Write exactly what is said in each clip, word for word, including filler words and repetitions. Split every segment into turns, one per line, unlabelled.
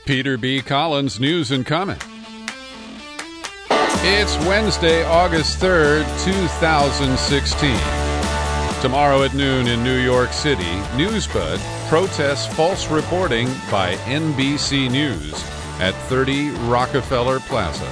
Peter B. Collins, news and comment. It's Wednesday, August third, two thousand sixteen. Tomorrow at noon in New York City, NewsBud protests false reporting by N B C News at thirty Rockefeller Plaza.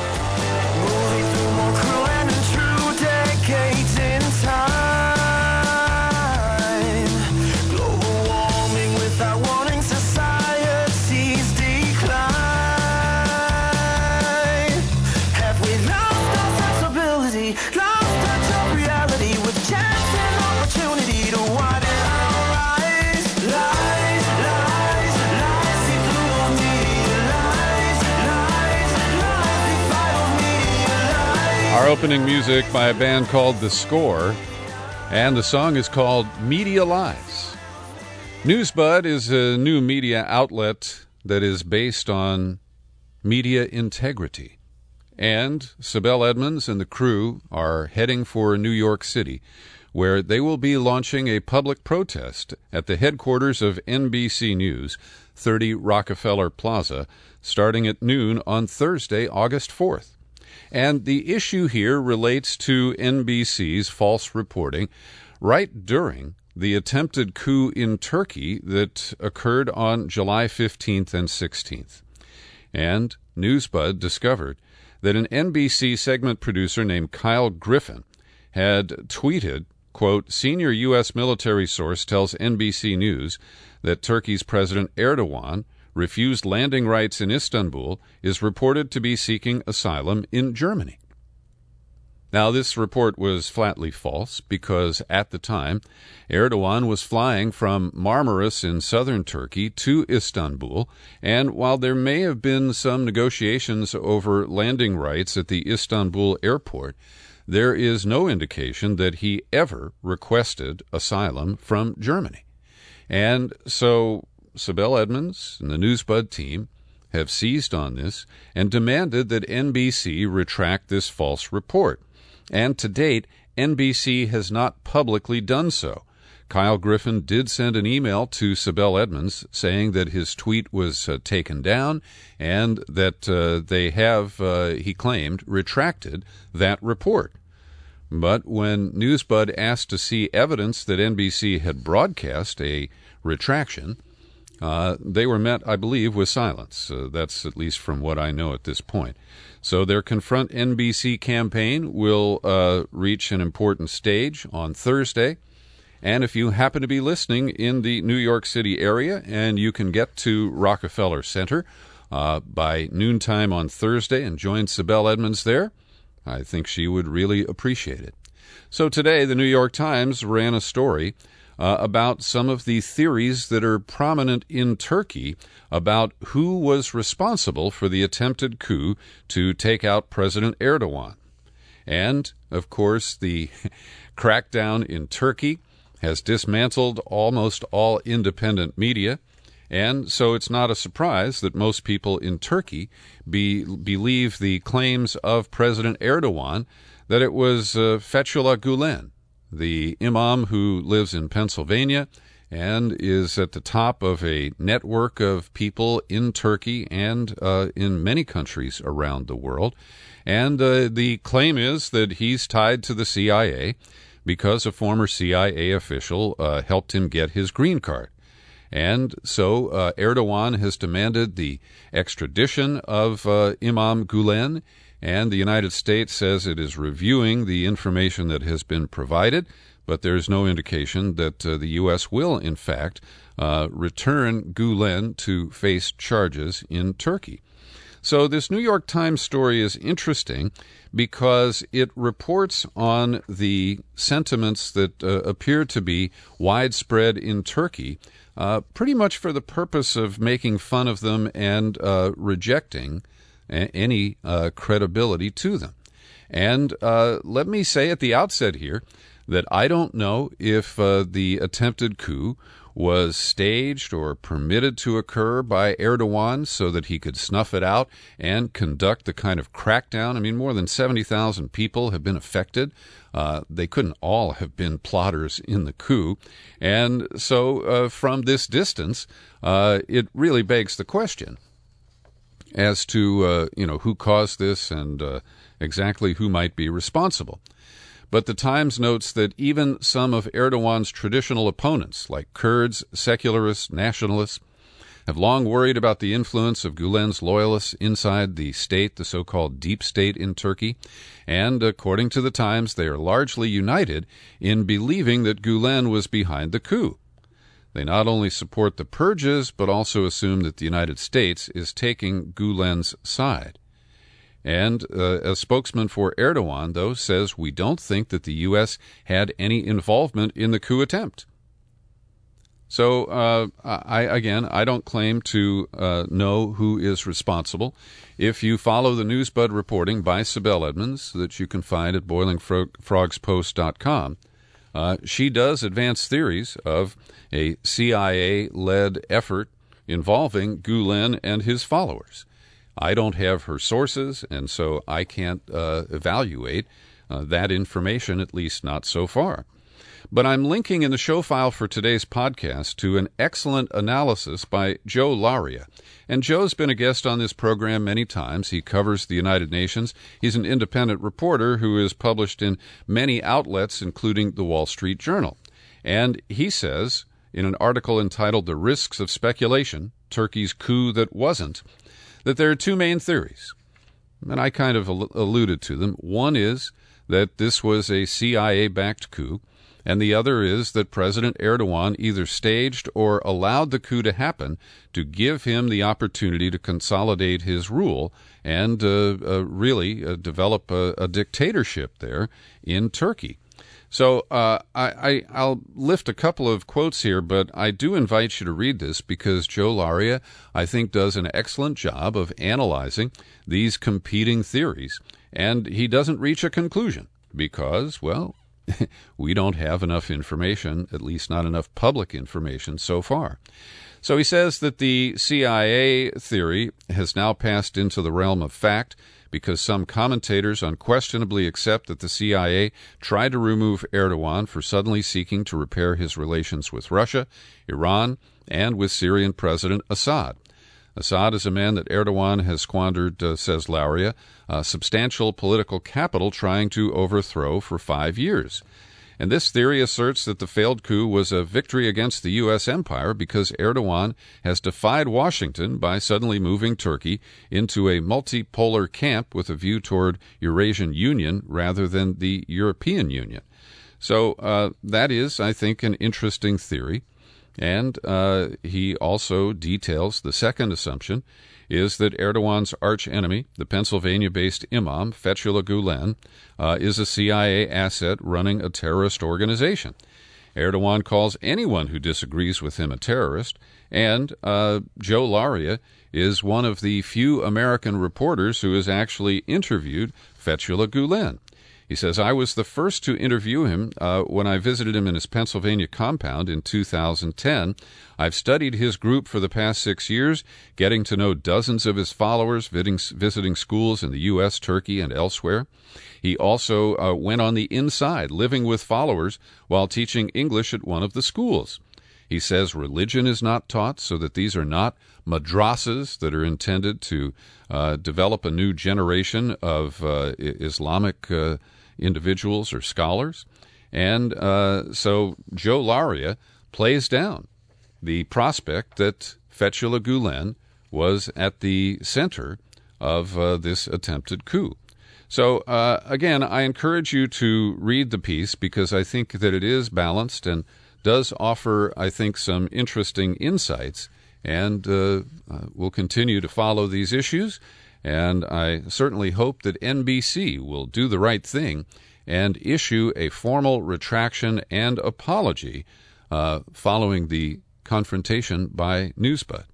Our opening music by a band called The Score, and the song is called Media Lies. NewsBud is a new media outlet that is based on media integrity. And Sibel Edmonds and the crew are heading for New York City, where they will be launching a public protest at the headquarters of N B C News, thirty Rockefeller Plaza, starting at noon on Thursday, August fourth. And the issue here relates to N B C's false reporting right during the attempted coup in Turkey that occurred on July fifteenth and sixteenth. And NewsBud discovered that an N B C segment producer named Kyle Griffin had tweeted, quote, "Senior U S military source tells N B C News that Turkey's President Erdogan refused landing rights in Istanbul, is reported to be seeking asylum in Germany." Now, this report was flatly false because at the time, Erdogan was flying from Marmaris in southern Turkey to Istanbul, and while there may have been some negotiations over landing rights at the Istanbul airport, there is no indication that he ever requested asylum from Germany. And so Sibel Edmonds and the NewsBud team have seized on this and demanded that N B C retract this false report. And to date, N B C has not publicly done so. Kyle Griffin did send an email to Sibel Edmonds saying that his tweet was uh, taken down and that uh, they have, uh, he claimed, retracted that report. But when NewsBud asked to see evidence that N B C had broadcast a retraction, Uh, they were met, I believe, with silence. Uh, that's at least from what I know at this point. So their Confront N B C campaign will uh, reach an important stage on Thursday. And if you happen to be listening in the New York City area and you can get to Rockefeller Center uh, by noontime on Thursday and join Sibel Edmonds there, I think she would really appreciate it. So today, the New York Times ran a story Uh, about some of the theories that are prominent in Turkey about who was responsible for the attempted coup to take out President Erdogan. And, of course, the crackdown in Turkey has dismantled almost all independent media, and so it's not a surprise that most people in Turkey be, believe the claims of President Erdogan that it was uh, Fethullah Gulen, the imam who lives in Pennsylvania and is at the top of a network of people in Turkey and uh, in many countries around the world. And uh, the claim is that he's tied to the C I A because a former C I A official uh, helped him get his green card. And so uh, Erdogan has demanded the extradition of uh, Imam Gulen, and the United States says it is reviewing the information that has been provided, but there's no indication that uh, the U S will, in fact, uh, return Gulen to face charges in Turkey. So this New York Times story is interesting because it reports on the sentiments that uh, appear to be widespread in Turkey, uh, pretty much for the purpose of making fun of them and uh, rejecting a- any uh, credibility to them. And uh, let me say at the outset here that I don't know if uh, the attempted coup was staged or permitted to occur by Erdogan so that he could snuff it out and conduct the kind of crackdown. I mean, more than seventy thousand people have been affected. Uh, they couldn't all have been plotters in the coup. And so uh, from this distance, uh, it really begs the question, as to uh, you know who caused this and uh, exactly who might be responsible. But the Times notes that even some of Erdogan's traditional opponents, like Kurds, secularists, nationalists, have long worried about the influence of Gulen's loyalists inside the state, the so-called deep state in Turkey, and according to the Times, they are largely united in believing that Gulen was behind the coup. They not only support the purges, but also assume that the United States is taking Gulen's side. And uh, a spokesman for Erdogan, though, says, "We don't think that the U S had any involvement in the coup attempt." So, uh, I, again, I don't claim to uh, know who is responsible. If you follow the Newsbud reporting by Sibel Edmonds that you can find at boiling frogs post dot com, uh, she does advance theories of a C I A-led effort involving Gulen and his followers. I don't have her sources, and so I can't uh, evaluate uh, that information, at least not so far. But I'm linking in the show file for today's podcast to an excellent analysis by Joe Laria. And Joe's been a guest on this program many times. He covers the United Nations. He's an independent reporter who is published in many outlets, including the Wall Street Journal. And he says, in an article entitled "The Risks of Speculation, Turkey's Coup That Wasn't," that there are two main theories. And I kind of al- alluded to them. One is that this was a C I A-backed coup, and the other is that President Erdogan either staged or allowed the coup to happen to give him the opportunity to consolidate his rule and uh, uh, really uh, develop a, a dictatorship there in Turkey. So uh, I, I, I'll lift a couple of quotes here, but I do invite you to read this because Joe Laria, I think, does an excellent job of analyzing these competing theories, and he doesn't reach a conclusion because, well, we don't have enough information, at least not enough public information so far. So he says that the C I A theory has now passed into the realm of fact because some commentators unquestionably accept that the C I A tried to remove Erdogan for suddenly seeking to repair his relations with Russia, Iran, and with Syrian President Assad. Assad is a man that Erdogan has squandered, uh, says Lauria, uh, substantial political capital trying to overthrow for five years. And this theory asserts that the failed coup was a victory against the U S empire because Erdogan has defied Washington by suddenly moving Turkey into a multipolar camp with a view toward Eurasian Union rather than the European Union. So uh, that is, I think, an interesting theory. And uh, he also details the second assumption is that Erdogan's archenemy, the Pennsylvania-based imam Fethullah Gulen, uh, is a C I A asset running a terrorist organization. Erdogan calls anyone who disagrees with him a terrorist, and uh, Joe Laria is one of the few American reporters who has actually interviewed Fethullah Gulen. He says, "I was the first to interview him uh, when I visited him in his Pennsylvania compound in two thousand ten. I've studied his group for the past six years, getting to know dozens of his followers, visiting, visiting schools in the U S, Turkey, and elsewhere. He also uh, went on the inside, living with followers while teaching English at one of the schools. He says religion is not taught, so that these are not madrasas that are intended to uh, develop a new generation of uh, Islamic uh, individuals or scholars. And uh, so Joe Laria plays down the prospect that Fethullah Gulen was at the center of uh, this attempted coup. So, uh, again, I encourage you to read the piece because I think that it is balanced and does offer, I think, some interesting insights, and uh, uh, we'll continue to follow these issues. And I certainly hope that N B C will do the right thing and issue a formal retraction and apology uh, following the confrontation by Newsbud.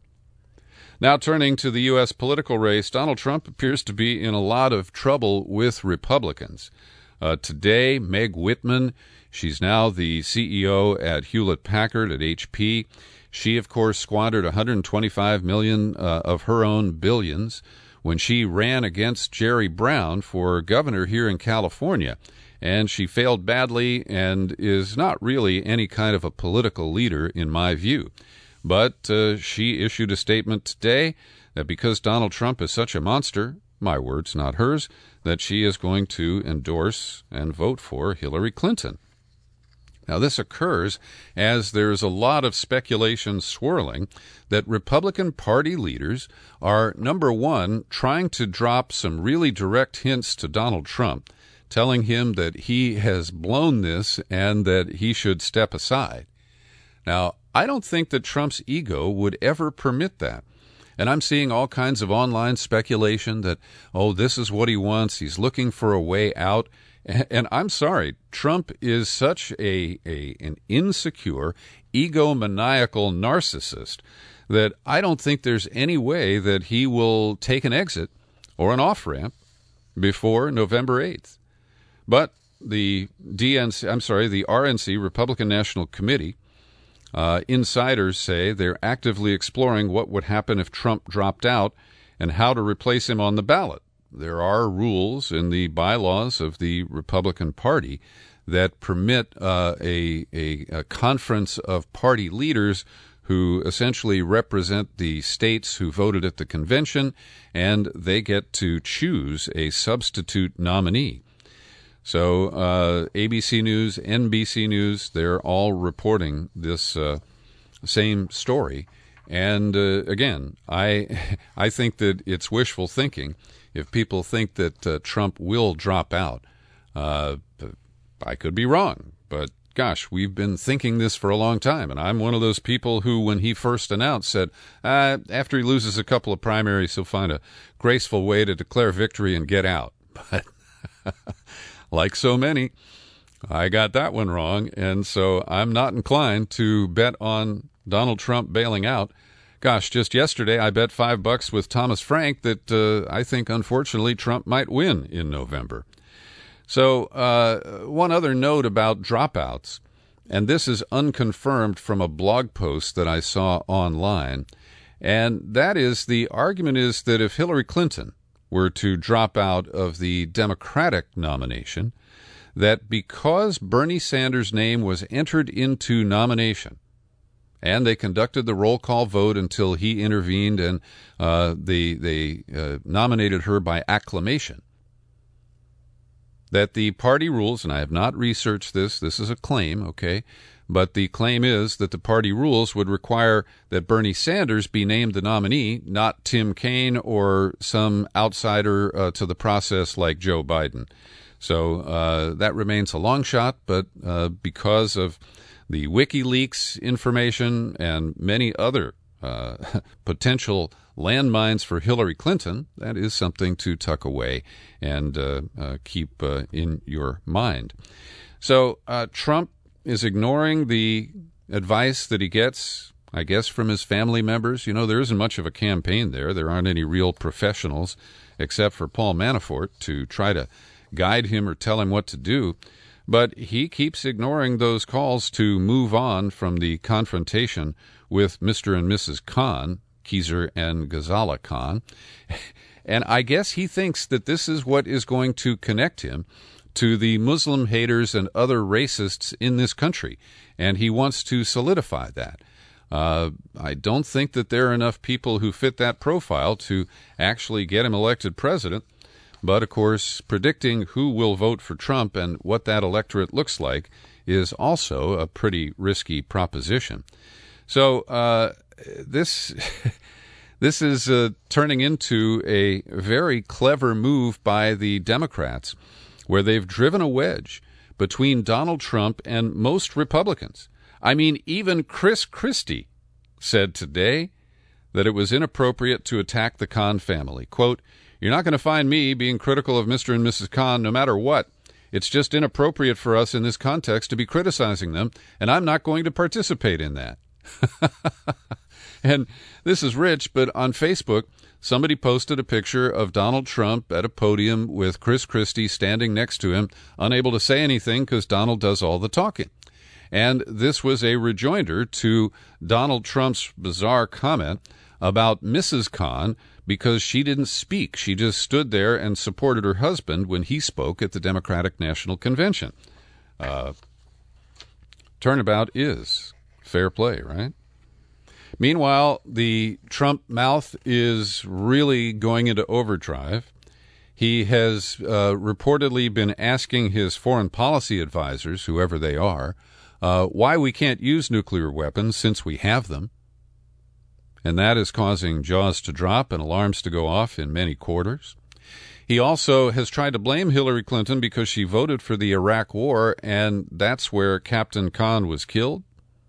Now, turning to the U S political race, Donald Trump appears to be in a lot of trouble with Republicans. Uh, today, Meg Whitman, she's now the C E O at Hewlett-Packard at H P. She, of course, squandered one hundred twenty-five million dollars uh, of her own billions when she ran against Jerry Brown for governor here in California. And she failed badly and is not really any kind of a political leader, in my view. But uh, she issued a statement today that because Donald Trump is such a monster, my words, not hers, that she is going to endorse and vote for Hillary Clinton. Now, this occurs as there's a lot of speculation swirling that Republican Party leaders are, number one, trying to drop some really direct hints to Donald Trump, telling him that he has blown this and that he should step aside. Now, I don't think that Trump's ego would ever permit that. And I'm seeing all kinds of online speculation that, oh, this is what he wants. He's looking for a way out. And I'm sorry, Trump is such a, a an insecure, egomaniacal narcissist that I don't think there's any way that he will take an exit or an off-ramp before November eighth. But the D N C, I'm sorry, the R N C, Republican National Committee, uh, insiders say they're actively exploring what would happen if Trump dropped out and how to replace him on the ballot. There are rules in the bylaws of the Republican Party that permit uh, a, a, a conference of party leaders who essentially represent the states who voted at the convention, and they get to choose a substitute nominee. So uh, A B C News, N B C News, they're all reporting this uh, same story. And uh, again, I I think that it's wishful thinking if people think that uh, Trump will drop out. Uh, I could be wrong, but gosh, we've been thinking this for a long time. And I'm one of those people who, when he first announced, said uh, after he loses a couple of primaries, he'll find a graceful way to declare victory and get out. But like so many, I got that one wrong. And so I'm not inclined to bet on Donald Trump bailing out. Gosh, just yesterday I bet five bucks with Thomas Frank that uh, I think, unfortunately, Trump might win in November. So uh, one other note about dropouts, and this is unconfirmed from a blog post that I saw online, and that is the argument is that if Hillary Clinton were to drop out of the Democratic nomination, that because Bernie Sanders' name was entered into nomination, and they conducted the roll call vote until he intervened and uh, they, they uh, nominated her by acclamation, that the party rules, and I have not researched this, this is a claim, okay, but the claim is that the party rules would require that Bernie Sanders be named the nominee, not Tim Kaine or some outsider uh, to the process like Joe Biden. So uh, that remains a long shot, but uh, because of the WikiLeaks information and many other uh, potential landmines for Hillary Clinton, that is something to tuck away and uh, uh, keep uh, in your mind. So uh, Trump is ignoring the advice that he gets, I guess, from his family members. You know, there isn't much of a campaign there. There aren't any real professionals except for Paul Manafort to try to guide him or tell him what to do. But he keeps ignoring those calls to move on from the confrontation with Mister and Missus Khan, Khizr and Ghazala Khan. And I guess he thinks that this is what is going to connect him to the Muslim haters and other racists in this country. And he wants to solidify that. Uh, I don't think that there are enough people who fit that profile to actually get him elected president. But, of course, predicting who will vote for Trump and what that electorate looks like is also a pretty risky proposition. So uh, this this is uh, turning into a very clever move by the Democrats, where they've driven a wedge between Donald Trump and most Republicans. I mean, even Chris Christie said today that it was inappropriate to attack the Khan family. Quote, "You're not going to find me being critical of Mister and Missus Khan no matter what. It's just inappropriate for us in this context to be criticizing them, and I'm not going to participate in that." And this is rich, but on Facebook, somebody posted a picture of Donald Trump at a podium with Chris Christie standing next to him, unable to say anything because Donald does all the talking. And this was a rejoinder to Donald Trump's bizarre comment about Missus Khan because she didn't speak. She just stood there and supported her husband when he spoke at the Democratic National Convention. Uh, turnabout is fair play, right? Meanwhile, the Trump mouth is really going into overdrive. He has uh, reportedly been asking his foreign policy advisors, whoever they are, uh, why we can't use nuclear weapons since we have them. And that is causing jaws to drop and alarms to go off in many quarters. He also has tried to blame Hillary Clinton because she voted for the Iraq War, and that's where Captain Khan was killed.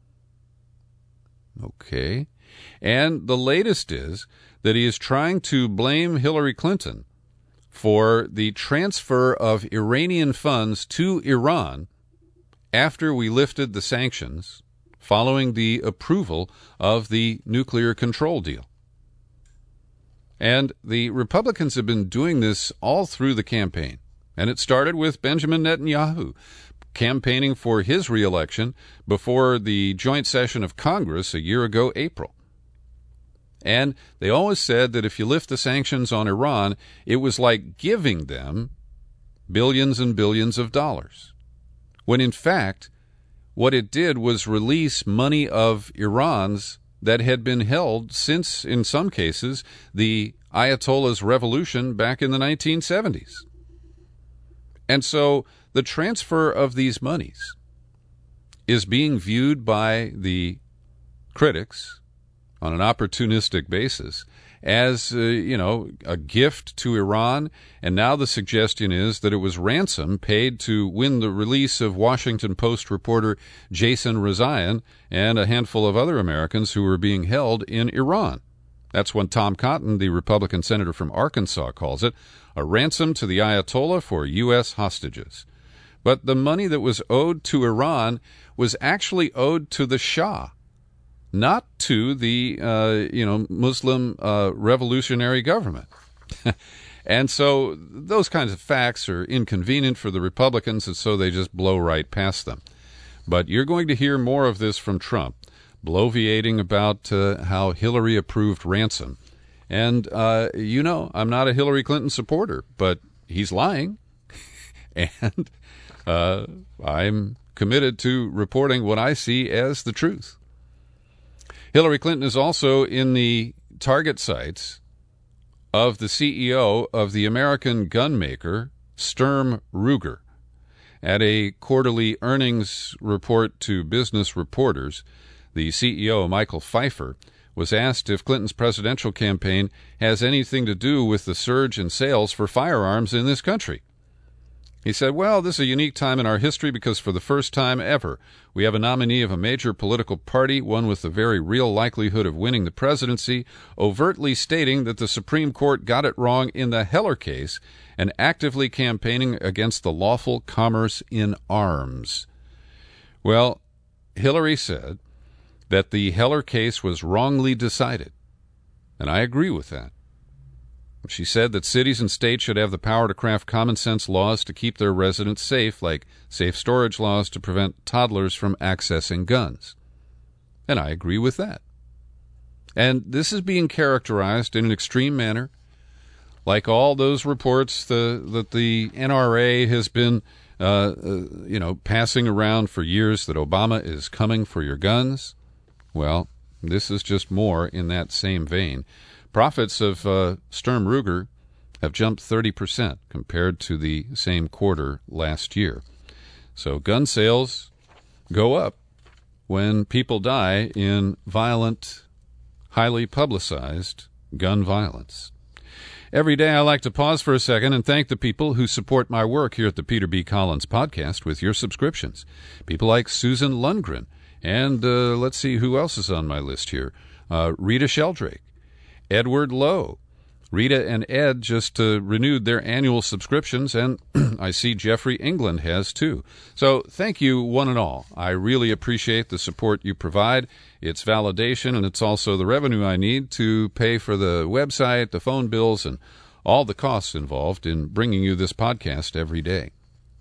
Okay. And the latest is that he is trying to blame Hillary Clinton for the transfer of Iranian funds to Iran after we lifted the sanctions following the approval of the nuclear control deal. And the Republicans have been doing this all through the campaign. And it started with Benjamin Netanyahu campaigning for his reelection before the joint session of Congress a year ago, April. And they always said that if you lift the sanctions on Iran, it was like giving them billions and billions of dollars. When in fact, what it did was release money of Iran's that had been held since, in some cases, the Ayatollah's revolution back in the nineteen seventies. And so the transfer of these monies is being viewed by the critics on an opportunistic basis as, uh, you know, a gift to Iran. And now the suggestion is that it was ransom paid to win the release of Washington Post reporter Jason Rezaian and a handful of other Americans who were being held in Iran. That's what Tom Cotton, the Republican senator from Arkansas, calls it, a ransom to the Ayatollah for U S hostages. But the money that was owed to Iran was actually owed to the Shah, not to the, uh, you know, Muslim uh, revolutionary government. And so those kinds of facts are inconvenient for the Republicans, and so they just blow right past them. But you're going to hear more of this from Trump, bloviating about uh, how Hillary approved ransom. And, uh, you know, I'm not a Hillary Clinton supporter, but he's lying. And uh, I'm committed to reporting what I see as the truth. Hillary Clinton is also in the target sights of the C E O of the American gun maker, Sturm Ruger. At a quarterly earnings report to business reporters, the C E O, Michael Pfeiffer, was asked if Clinton's presidential campaign has anything to do with the surge in sales for firearms in this country. He said, well, this is a unique time in our history because for the first time ever, we have a nominee of a major political party, one with a very real likelihood of winning the presidency, overtly stating that the Supreme Court got it wrong in the Heller case and actively campaigning against the lawful commerce in arms. Well, Hillary said that the Heller case was wrongly decided, and I agree with that. She said that cities and states should have the power to craft common-sense laws to keep their residents safe, like safe storage laws to prevent toddlers from accessing guns. And I agree with that. And this is being characterized in an extreme manner, like all those reports the, that the N R A has been, uh, uh, you know, passing around for years that Obama is coming for your guns. Well, this is just more in that same vein. Profits of uh, Sturm Ruger have jumped thirty percent compared to the same quarter last year. So gun sales go up when people die in violent, highly publicized gun violence. Every day I like to pause for a second and thank the people who support my work here at the Peter B. Collins Podcast with your subscriptions. People like Susan Lundgren and uh, let's see who else is on my list here. Uh, Rita Sheldrake. Edward Lowe. Rita and Ed just uh, renewed their annual subscriptions, and I see Jeffrey England has too. So thank you, one and all. I really appreciate the support you provide. It's validation, and it's also the revenue I need to pay for the website, the phone bills, and all the costs involved in bringing you this podcast every day.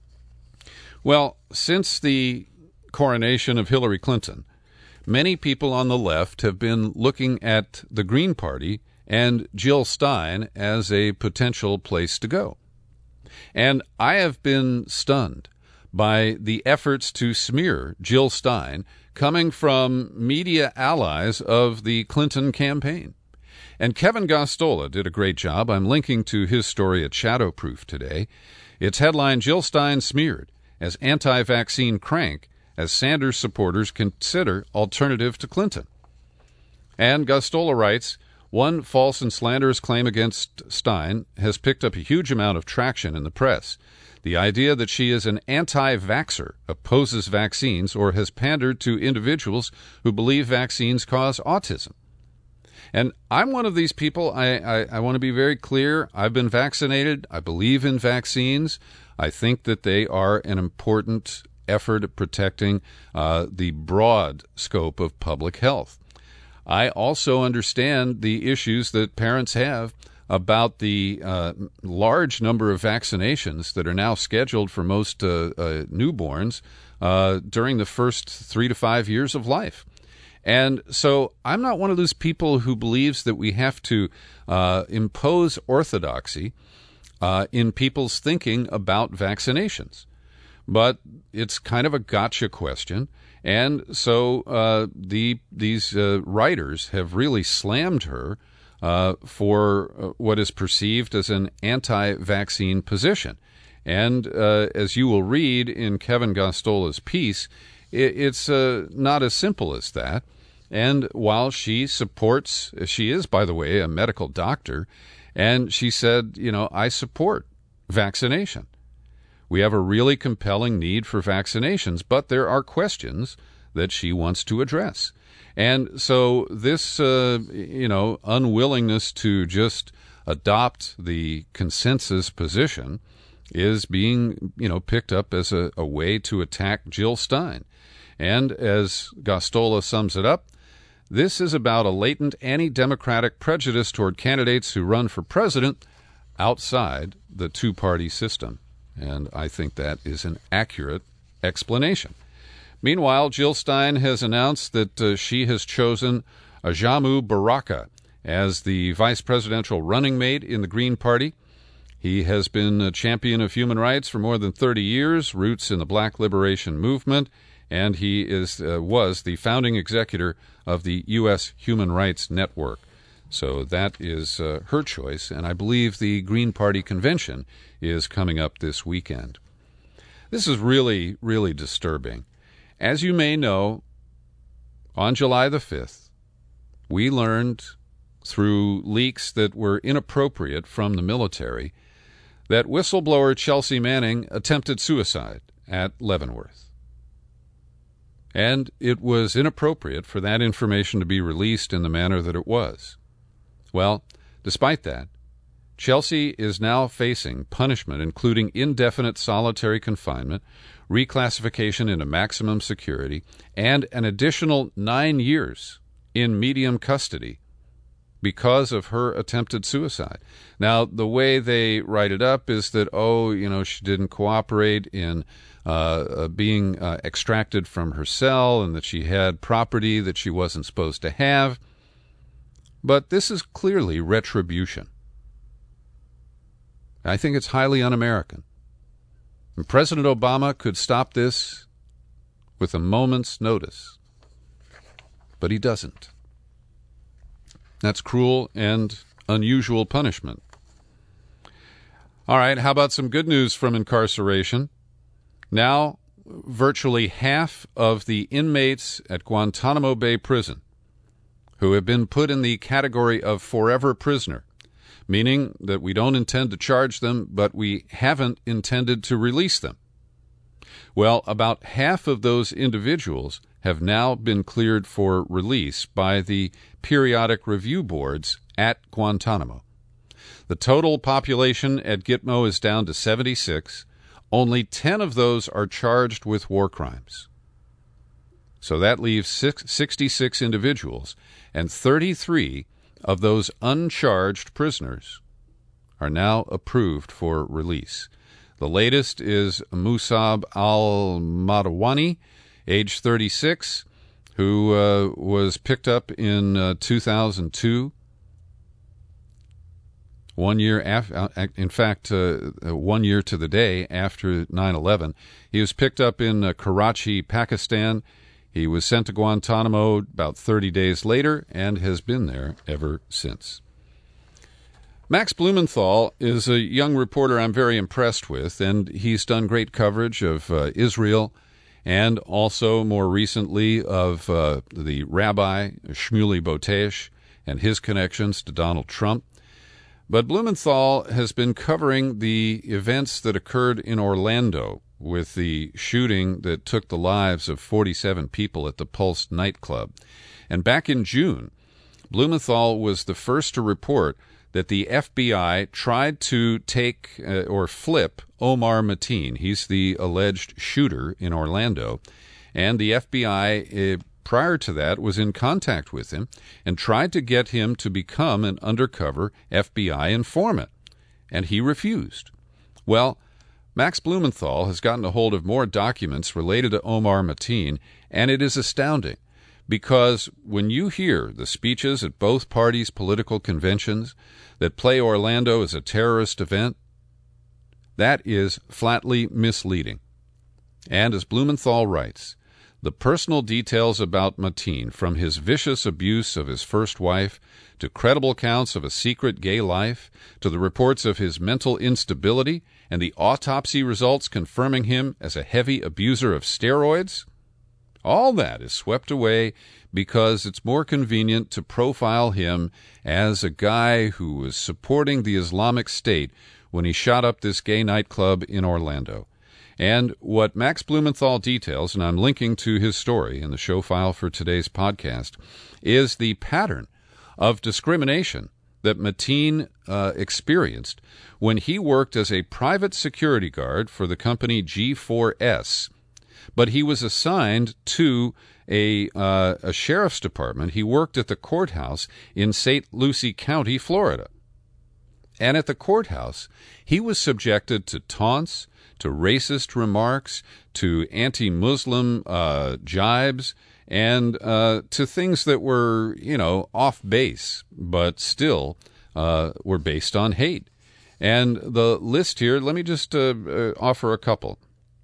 Well, since the coronation of Hillary Clinton, many people on the left have been looking at the Green Party and Jill Stein as a potential place to go. And I have been stunned by the efforts to smear Jill Stein, coming from media allies of the Clinton campaign. And Kevin Gosztola did a great job. I'm linking to his story at Shadowproof today. Its headline, Jill Stein smeared as anti-vaccine crank as Sanders supporters consider alternative to Clinton. And Gosztola writes, one false and slanderous claim against Stein has picked up a huge amount of traction in the press. The idea that she is an anti-vaxxer, opposes vaccines, or has pandered to individuals who believe vaccines cause autism. And I'm one of these people. I, I, I want to be very clear. I've been vaccinated. I believe in vaccines. I think that they are an important effort at protecting uh, the broad scope of public health. I also understand the issues that parents have about the uh, large number of vaccinations that are now scheduled for most uh, uh, newborns uh, during the first three to five years of life. And so I'm not one of those people who believes that we have to uh, impose orthodoxy uh, in people's thinking about vaccinations. But it's kind of a gotcha question. And so uh, the these uh, writers have really slammed her uh, for uh, what is perceived as an anti-vaccine position. And uh, as you will read in Kevin Gosztola's piece, it, it's uh, not as simple as that. And while she supports, she is, by the way, a medical doctor, and she said, you know, I support vaccination. We have a really compelling need for vaccinations, but there are questions that she wants to address. And so this, uh, you know, unwillingness to just adopt the consensus position is being, you know, picked up as a, a way to attack Jill Stein. And as Gosztola sums it up, this is about a latent anti-democratic prejudice toward candidates who run for president outside the two-party system. And I think that is an accurate explanation. Meanwhile, Jill Stein has announced that uh, she has chosen Ajamu Baraka as the vice presidential running mate in the Green Party. He has been a champion of human rights for more than thirty years, roots in the Black Liberation Movement, and he is uh, was the founding executor of the U S Human Rights Network. So that is uh, her choice, and I believe the Green Party convention is coming up this weekend. This is really, really disturbing. As you may know, on July the fifth, we learned through leaks that were inappropriate from the military that whistleblower Chelsea Manning attempted suicide at Leavenworth. And it was inappropriate for that information to be released in the manner that it was. Well, despite that, Chelsea is now facing punishment, including indefinite solitary confinement, reclassification into maximum security, and an additional nine years in medium custody because of her attempted suicide. Now, the way they write it up is that, oh, you know, she didn't cooperate in uh, uh, being uh, extracted from her cell and that she had property that she wasn't supposed to have. But this is clearly retribution. I think it's highly un-American. And President Obama could stop this with a moment's notice. But he doesn't. That's cruel and unusual punishment. All right, how about some good news from incarceration? Now, virtually half of the inmates at Guantanamo Bay Prison who have been put in the category of forever prisoner, meaning that we don't intend to charge them, but we haven't intended to release them. Well, about half of those individuals have now been cleared for release by the periodic review boards at Guantanamo. The total population at Gitmo is down to seventy-six. Only ten of those are charged with war crimes. So that leaves six, sixty-six individuals, and thirty-three of those uncharged prisoners are now approved for release. The latest is Musab al-Madawani, age thirty-six, who uh, was picked up in uh, two thousand two. One year after, in fact, uh, one year to the day after nine eleven. He was picked up in uh, Karachi, Pakistan. He was sent to Guantanamo about thirty days later and has been there ever since. Max Blumenthal is a young reporter I'm very impressed with, and he's done great coverage of uh, Israel and also more recently of uh, the rabbi Shmuley Boteach and his connections to Donald Trump. But Blumenthal has been covering the events that occurred in Orlando with the shooting that took the lives of forty-seven people at the Pulse nightclub. And back in June, Blumenthal was the first to report that the F B I tried to take uh, or flip Omar Mateen. He's the alleged shooter in Orlando. And the F B I, uh, prior to that, was in contact with him and tried to get him to become an undercover F B I informant. And he refused. Well, Max Blumenthal has gotten a hold of more documents related to Omar Mateen, and it is astounding because when you hear the speeches at both parties' political conventions that play Orlando as a terrorist event, that is flatly misleading. And as Blumenthal writes, the personal details about Mateen, from his vicious abuse of his first wife to credible accounts of a secret gay life to the reports of his mental instability and the autopsy results confirming him as a heavy abuser of steroids, all that is swept away because it's more convenient to profile him as a guy who was supporting the Islamic State when he shot up this gay nightclub in Orlando. And what Max Blumenthal details, and I'm linking to his story in the show file for today's podcast, is the pattern of discrimination that Mateen uh, experienced when he worked as a private security guard for the company G four S. But he was assigned to a, uh, a sheriff's department. He worked at the courthouse in Saint Lucie County, Florida. And at the courthouse, he was subjected to taunts, to racist remarks, to anti-Muslim uh, jibes, and uh, to things that were, you know, off base, but still uh, were based on hate. And the list here, let me just uh, uh, offer a couple.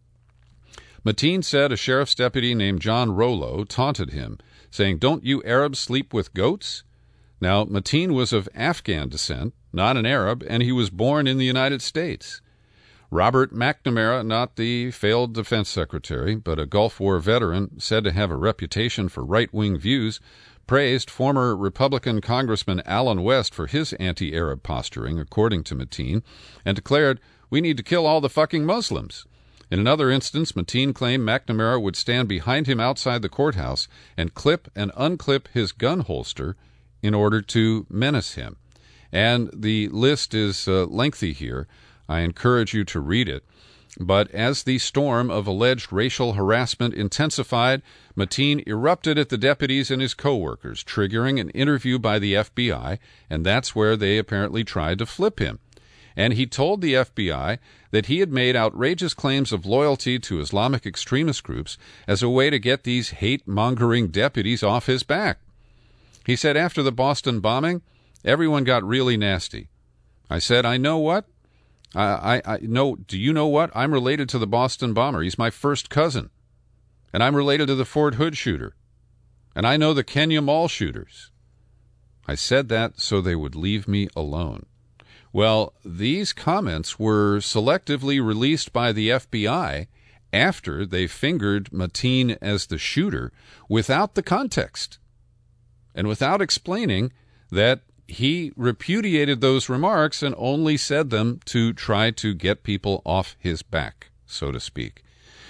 Mateen said a sheriff's deputy named John Rollo taunted him, saying, "Don't you Arabs sleep with goats?" Now, Mateen was of Afghan descent, not an Arab, and he was born in the United States. Robert McNamara, not the failed defense secretary, but a Gulf War veteran said to have a reputation for right-wing views, praised former Republican Congressman Allen West for his anti-Arab posturing, according to Mateen, and declared, "We need to kill all the fucking Muslims." In another instance, Mateen claimed McNamara would stand behind him outside the courthouse and clip and unclip his gun holster in order to menace him. And the list is uh, lengthy here. I encourage you to read it. But as the storm of alleged racial harassment intensified, Mateen erupted at the deputies and his co-workers, triggering an interview by the F B I, and that's where they apparently tried to flip him. And he told the F B I that he had made outrageous claims of loyalty to Islamic extremist groups as a way to get these hate-mongering deputies off his back. He said after the Boston bombing, everyone got really nasty. I said, I know what? I, I, I know. Do you know what? I'm related to the Boston bomber. He's my first cousin. And I'm related to the Fort Hood shooter. And I know the Kenya Mall shooters. I said that so they would leave me alone. Well, these comments were selectively released by the F B I after they fingered Mateen as the shooter without the context and without explaining that he repudiated those remarks and only said them to try to get people off his back, so to speak.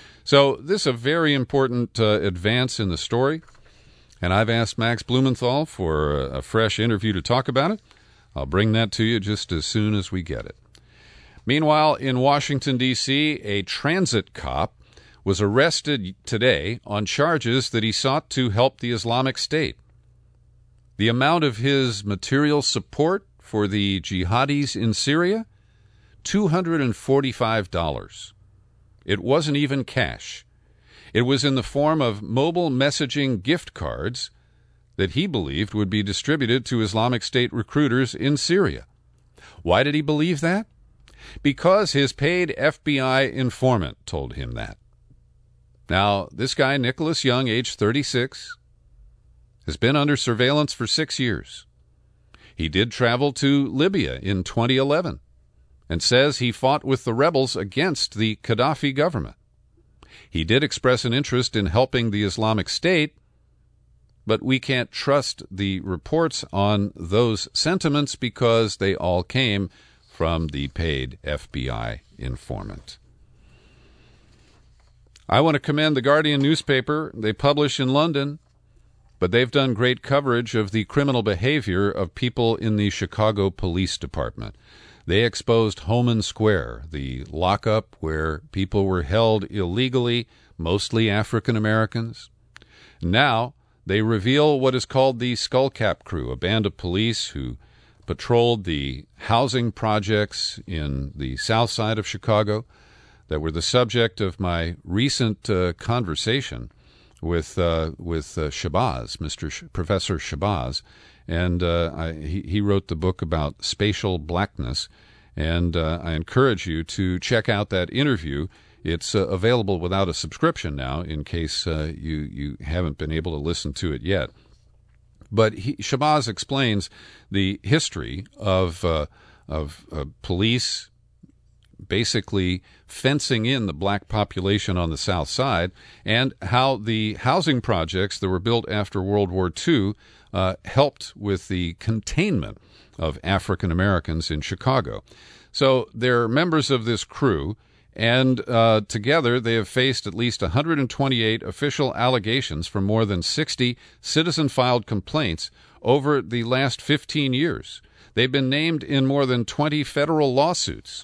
So this is a very important uh, advance in the story, and I've asked Max Blumenthal for a, a fresh interview to talk about it. I'll bring that to you just as soon as we get it. Meanwhile, in Washington, D C, a transit cop was arrested today on charges that he sought to help the Islamic State. The amount of his material support for the jihadis in Syria? two hundred forty-five dollars. It wasn't even cash. It was in the form of mobile messaging gift cards that he believed would be distributed to Islamic State recruiters in Syria. Why did he believe that? Because his paid F B I informant told him that. Now, this guy, Nicholas Young, age thirty-six, has been under surveillance for six years. He did travel to Libya in twenty eleven and says he fought with the rebels against the Gaddafi government. He did express an interest in helping the Islamic State, but we can't trust the reports on those sentiments because they all came from the paid F B I informant. I want to commend the Guardian newspaper. They publish in London, but they've done great coverage of the criminal behavior of people in the Chicago Police Department. They exposed Homan Square, the lockup where people were held illegally, mostly African Americans. Now they reveal what is called the Skullcap Crew, a band of police who patrolled the housing projects in the south side of Chicago that were the subject of my recent uh, conversation with uh, with uh, Shabazz, Mister Sh- Professor Shabazz, and uh, I, he, he wrote the book about spatial blackness, and uh, I encourage you to check out that interview. It's uh, available without a subscription now, in case uh, you you haven't been able to listen to it yet. But he, Shabazz explains the history of uh, of uh, police basically fencing in the black population on the south side, and how the housing projects that were built after World War Two uh, helped with the containment of African Americans in Chicago. So they're members of this crew, and uh, together they have faced at least one hundred twenty-eight official allegations from more than sixty citizen-filed complaints over the last fifteen years. They've been named in more than twenty federal lawsuits.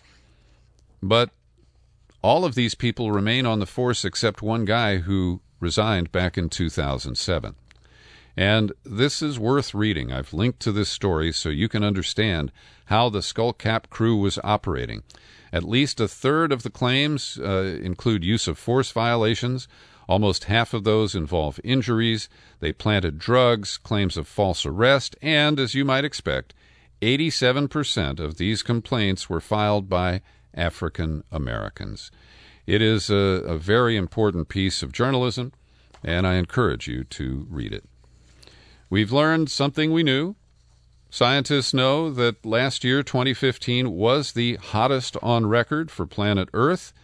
But all of these people remain on the force except one guy who resigned back in two thousand seven. And this is worth reading. I've linked to this story so you can understand how the Skullcap Crew was operating. At least a third of the claims uh, include use of force violations. Almost half of those involve injuries. They planted drugs, claims of false arrest, and, as you might expect, eighty-seven percent of these complaints were filed by African Americans. It is a, a very important piece of journalism, and I encourage you to read it. We've learned something we knew. Scientists know that last year, twenty fifteen, was the hottest on record for planet Earth,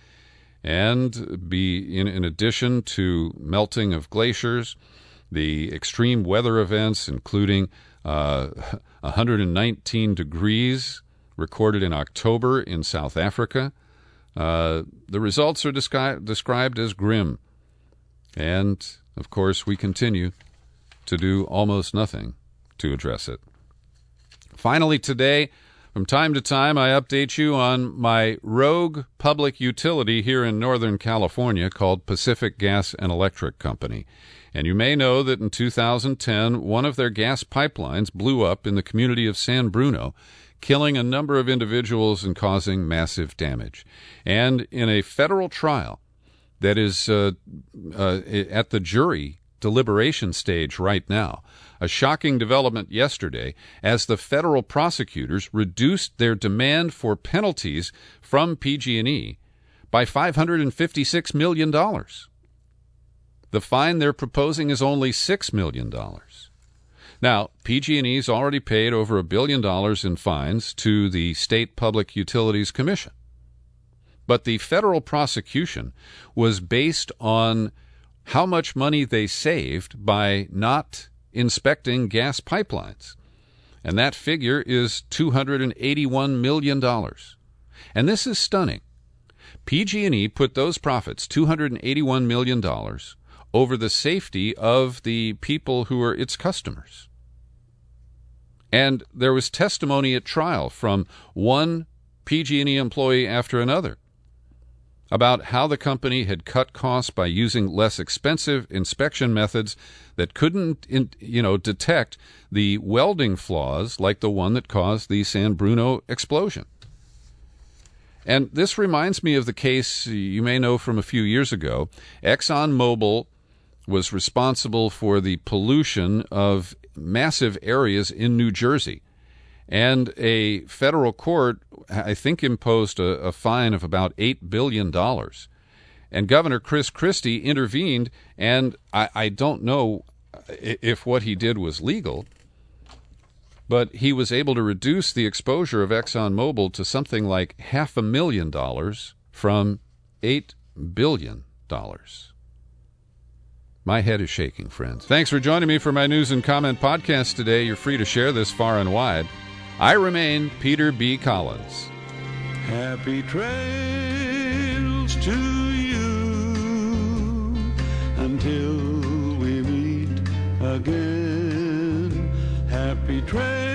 and be in, in addition to melting of glaciers, the extreme weather events, including uh, one hundred nineteen degrees recorded in October in South Africa. Uh, the results are descri- described as grim. And, of course, we continue to do almost nothing to address it. Finally, today, from time to time, I update you on my rogue public utility here in Northern California called Pacific Gas and Electric Company. And you may know that in two thousand ten, one of their gas pipelines blew up in the community of San Bruno, killing a number of individuals and causing massive damage. And in a federal trial that is uh, uh, at the jury deliberation stage right now, a shocking development yesterday as the federal prosecutors reduced their demand for penalties from P G and E by five hundred fifty-six million dollars. The fine they're proposing is only six million dollars. Now, P G and E's already paid over a billion dollars in fines to the State Public Utilities Commission. But the federal prosecution was based on how much money they saved by not inspecting gas pipelines. And that figure is two hundred eighty-one million dollars. And this is stunning. P G and E put those profits, two hundred eighty-one million dollars, over the safety of the people who are its customers. And there was testimony at trial from one P G and E employee after another about how the company had cut costs by using less expensive inspection methods that couldn't, you know, detect the welding flaws like the one that caused the San Bruno explosion. And this reminds me of the case you may know from a few years ago. ExxonMobil was responsible for the pollution of massive areas in New Jersey. And a federal court, I think, imposed a, a fine of about eight billion dollars. And Governor Chris Christie intervened, and I, I don't know if what he did was legal, but he was able to reduce the exposure of ExxonMobil to something like half a million dollars from eight billion dollars. My head is shaking, friends. Thanks for joining me for my news and comment podcast today. You're free to share this far and wide. I remain Peter B. Collins.
Happy trails to you until we meet again. Happy trails.